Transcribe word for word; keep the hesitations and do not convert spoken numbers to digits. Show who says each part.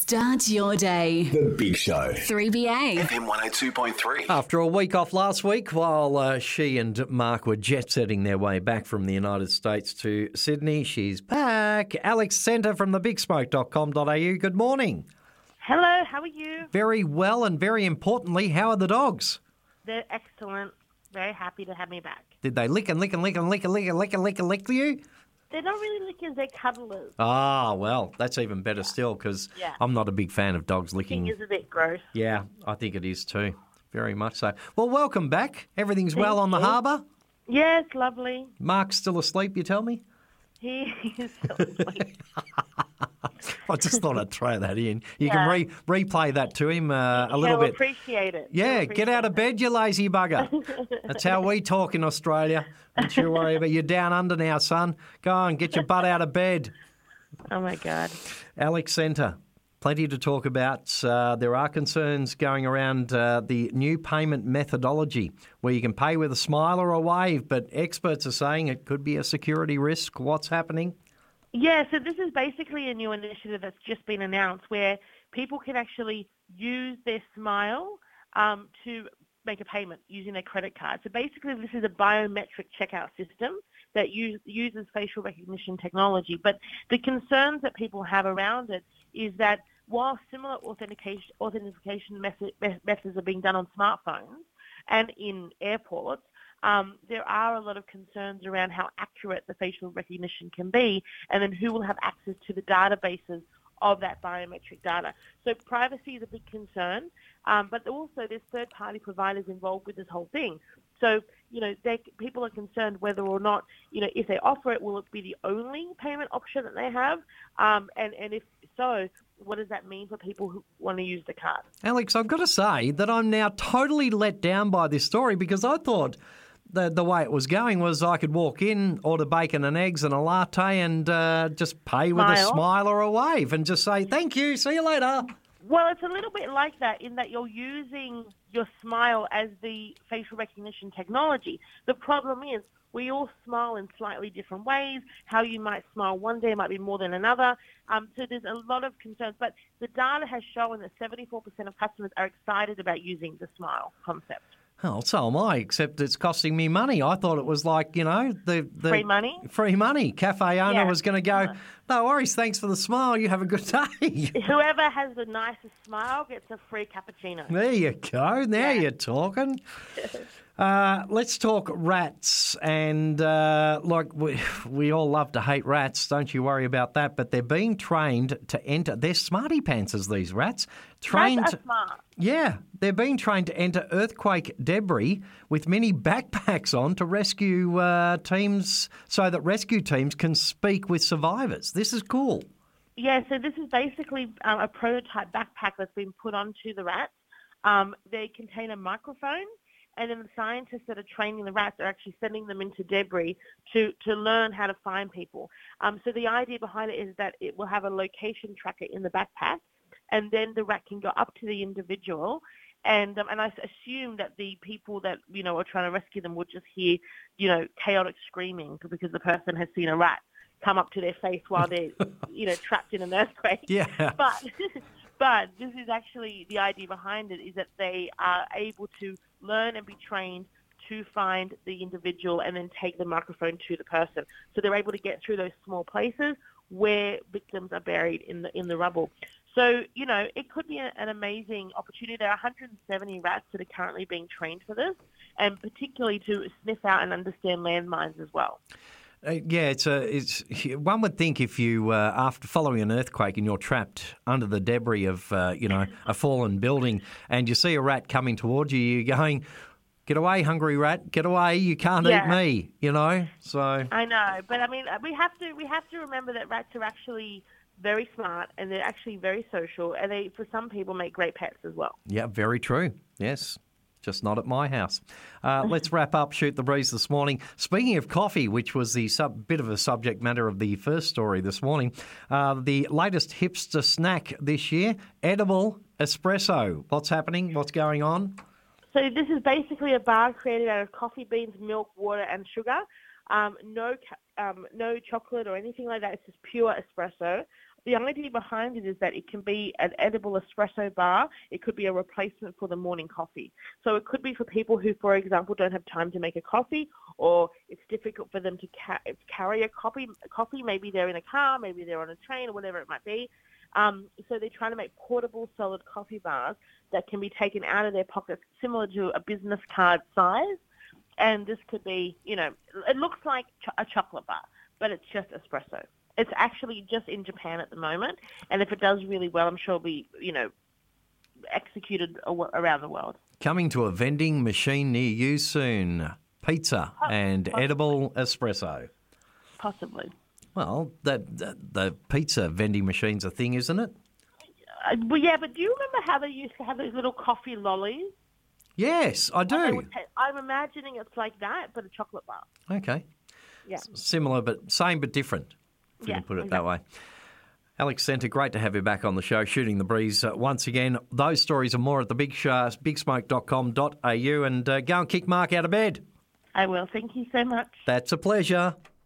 Speaker 1: Start your day.
Speaker 2: The Big Show.
Speaker 1: three B A.
Speaker 2: F M one oh two point three.
Speaker 3: After a week off last week, while uh, she and Mark were jet-setting their way back from the United States to Sydney, she's back. Alex Centre from the big smoke dot com dot a u. Good morning.
Speaker 4: Hello, how are you?
Speaker 3: Very well, and very importantly, how are the dogs?
Speaker 4: They're excellent. Very happy to have me back.
Speaker 3: Did they lick and lick and lick and lick and lick and lick and lick and lick you?
Speaker 4: They're not really lickers, they're cuddlers.
Speaker 3: Ah, well, that's even better still, because
Speaker 4: Yeah.
Speaker 3: I'm not a big fan of dogs
Speaker 4: I
Speaker 3: licking.
Speaker 4: think it's a bit gross.
Speaker 3: Yeah, I think it is too. Very much so. Well, welcome back. Everything's
Speaker 4: Thank
Speaker 3: well on the
Speaker 4: you.
Speaker 3: harbour?
Speaker 4: Yes, lovely.
Speaker 3: Mark's still asleep, you tell me?
Speaker 4: He is still asleep.
Speaker 3: I just thought I'd throw that in. You
Speaker 4: Yeah.
Speaker 3: can re- replay that to him uh, a little
Speaker 4: He'll
Speaker 3: bit.
Speaker 4: appreciate it.
Speaker 3: Yeah,
Speaker 4: He'll
Speaker 3: get out of
Speaker 4: appreciate
Speaker 3: bed, you lazy bugger. That's how we talk in Australia. Don't you worry about You're down under now, son. Go on, get your butt out of bed.
Speaker 4: it. Oh, my God.
Speaker 3: Alex Centre, plenty to talk about. Uh, there are concerns going around uh, the new payment methodology where you can pay with a smile or a wave, but experts are saying it could be a security risk. What's happening?
Speaker 4: Yeah, so this is basically a new initiative that's just been announced where people can actually use their smile um, to make a payment using their credit card. So basically this is a biometric checkout system that use, uses facial recognition technology. But the concerns that people have around it is that while similar authentication, authentication method, methods are being done on smartphones and in airports, Um, there are a lot of concerns around how accurate the facial recognition can be and then who will have access to the databases of that biometric data. So privacy is a big concern, um, but also there's third-party providers involved with this whole thing. So, you know, they, people are concerned whether or not, you know, if they offer it, will it be the only payment option that they have? Um, and, and if so, what does that mean for people who want to use the card?
Speaker 3: Alex, I've got to say that I'm now totally let down by this story because I thought the the way it was going was I could walk in, order bacon and eggs and a latte and uh, just pay with a
Speaker 4: Smile.
Speaker 3: smile or a wave and just say, thank you, see you later.
Speaker 4: Well, it's a little bit like that in that you're using your smile as the facial recognition technology. The problem is we all smile in slightly different ways. How you might smile one day might be more than another. Um, so there's a lot of concerns. But the data has shown that seventy-four percent of customers are excited about using the smile concept.
Speaker 3: Oh, so am I, except it's costing me money. I thought it was like, you know, the... the
Speaker 4: Free money?
Speaker 3: Free money. Cafe owner
Speaker 4: Yeah.
Speaker 3: was going to go, no worries, thanks for the smile, you have a good day.
Speaker 4: Whoever has the nicest smile gets a free cappuccino.
Speaker 3: There you go. Now
Speaker 4: Yeah.
Speaker 3: you're talking. Uh, let's talk rats. And, uh, like, we, we all love to hate rats. Don't you worry about that. But they're being trained to enter... They're smarty pantsers, these rats. Trained...
Speaker 4: Rats are smart.
Speaker 3: Yeah, they're being trained to enter earthquake debris with mini backpacks on to rescue uh, teams so that rescue teams can speak with survivors. This is cool.
Speaker 4: Yeah, so this is basically um, a prototype backpack that's been put onto the rats. Um, they contain a microphone, and then the scientists that are training the rats are actually sending them into debris to, to learn how to find people. Um, so the idea behind it is that it will have a location tracker in the backpack, and then the rat can go up to the individual, and um, and I assume that the people that, you know, are trying to rescue them would just hear, you know, chaotic screaming because the person has seen a rat come up to their face while they're, you know, trapped in an earthquake.
Speaker 3: Yeah.
Speaker 4: But but this is actually the idea behind it is that they are able to learn and be trained to find the individual and then take the microphone to the person. So they're able to get through those small places where victims are buried in the in the rubble. So, you know, it could be a, an amazing opportunity. There are one hundred seventy rats that are currently being trained for this, and particularly to sniff out and understand landmines as well.
Speaker 3: Uh, yeah, it's a. It's one would think if you uh, after following an earthquake and you're trapped under the debris of uh, you know a fallen building and you see a rat coming towards you, you're going, "Get away, hungry rat! Get away! You can't
Speaker 4: Yeah.
Speaker 3: eat me!" You know. So
Speaker 4: I know, but I mean, we have to we have to remember that rats are actually very smart and they're actually very social, and they, for some people, make great pets as well.
Speaker 3: yeah, very true. Yes. Just not at my house. Uh, let's wrap up Shoot the Breeze this morning. Speaking of coffee, which was the sub, bit of a subject matter of the first story this morning, uh, the latest hipster snack this year, edible espresso. What's happening? What's going on?
Speaker 4: So this is basically a bar created out of coffee beans, milk, water, and sugar. Um, no, ca- um, no chocolate or anything like that. It's just pure espresso. the idea behind it is that it can be an edible espresso bar. It could be a replacement for the morning coffee. So it could be for people who, for example, don't have time to make a coffee, or it's difficult for them to ca- carry a coffee. Coffee, maybe they're in a car, maybe they're on a train, or whatever it might be. Um, so they're trying to make portable solid coffee bars that can be taken out of their pockets, similar to a business card size. And this could be, you know, it looks like ch- a chocolate bar, but it's just espresso. It's actually just in Japan at the moment, and if it does really well, I'm sure it'll be, you know, executed aw- around the world.
Speaker 3: Coming to a vending machine near you soon. Pizza and
Speaker 4: Possibly.
Speaker 3: edible espresso.
Speaker 4: Possibly.
Speaker 3: Well, the, the, the pizza vending machine's a thing, isn't it?
Speaker 4: Uh, well, yeah, but do you remember how they used to have those little coffee lollies?
Speaker 3: Yes, I
Speaker 4: They
Speaker 3: do.
Speaker 4: would ta- I'm imagining it's like that, but a chocolate bar.
Speaker 3: Okay.
Speaker 4: Yeah.
Speaker 3: Similar, but same but different, if we
Speaker 4: Yeah,
Speaker 3: can put it
Speaker 4: exactly.
Speaker 3: that way. Alex Centre, great to have you back on the show, Shooting the Breeze uh, once again. Those stories and more at the big sh- big smoke dot com dot a u, and uh, go and kick Mark out of bed.
Speaker 4: I will. Thank you so much.
Speaker 3: That's a pleasure.